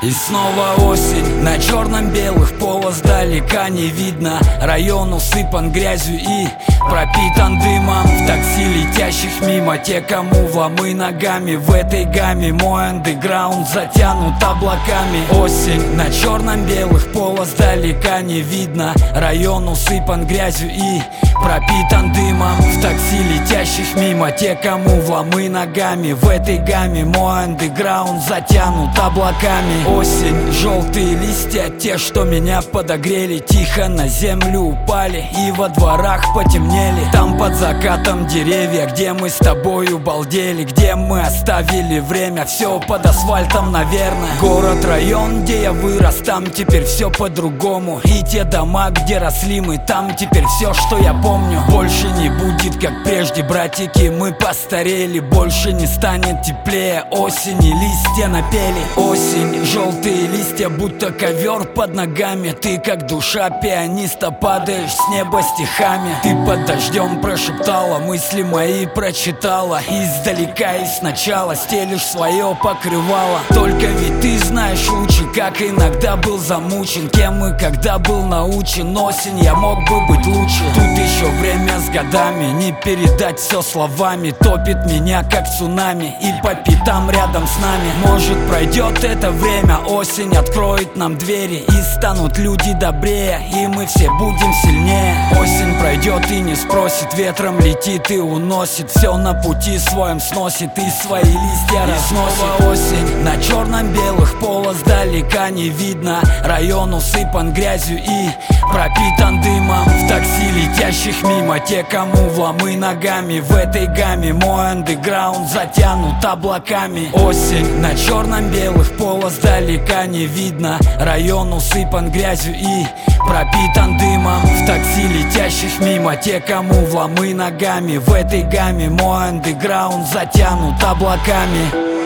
И снова осень, на черном-белых полос далека не видно. Район усыпан грязью и пропитан дымом. В такси, летящих мимо, те, кому вломы ногами. В этой гамме мой андеграунд затянут облаками. Осень, на черном-белых полос далека не видно. Район усыпан грязью и пропитан дымом. В такси, летящих мимо, те, кому вломы ногами. В этой гамме мой андеграунд затянут облаками. Осень, желтые листья, те, что меня подогрели, тихо на землю упали и во дворах потемнели. Там под закатом деревья, где мы с тобою балдели, где мы оставили время, все под асфальтом, наверное. Город, район, где я вырос, там теперь все по-другому. И те дома, где росли мы, там теперь все, что я помню. Больше не будет, как прежде, братики, мы постарели. Больше не станет теплее осени, листья напели. Осень, желтые листья, будто ковер под ногами. Ты, как душа пианиста, падаешь с неба стихами. Ты под дождем прошептала, мысли мои прочитала. Издалека и сначала стелишь свое покрывало. Только ведь ты знаешь лучше, как иногда был замучен, кем и когда был научен. Осень, я мог бы быть лучше. Тут еще время с годами, не передать все словами. Топит меня, как цунами, и по пятам рядом с нами. Может, пройдет это время, осень откроет нам двери, и станут люди добрее, и мы все будем сильнее. Осень пройдет и не спросит, ветром летит и уносит. Все на пути своем сносит и свои листья разносит. Осень, на черном-белых полос далека не видно. Район усыпан грязью и пропитан дымом. В такси, летящих мимо, те, кому вломы ногами. В этой гамме мой андеграунд затянут облаками. Осень, на черном-белых полос далека не видно. Район усыпан грязью и пропитан дымом. В такси, летящих мимо, те, кому вломы ногами. В этой гамме мой андеграунд затянут облаками.